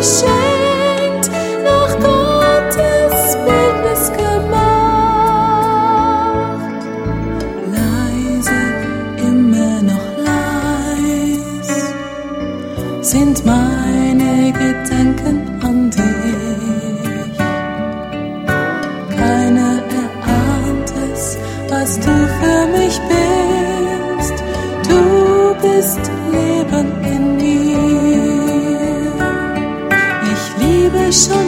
geschenkt, nach Gottes Bildnis gemacht. Leise, immer noch leis, sind meine Gedanken an dich. Keiner erahnt es, was du für mich bist. Du bist Leben in mir. Ich liebe schon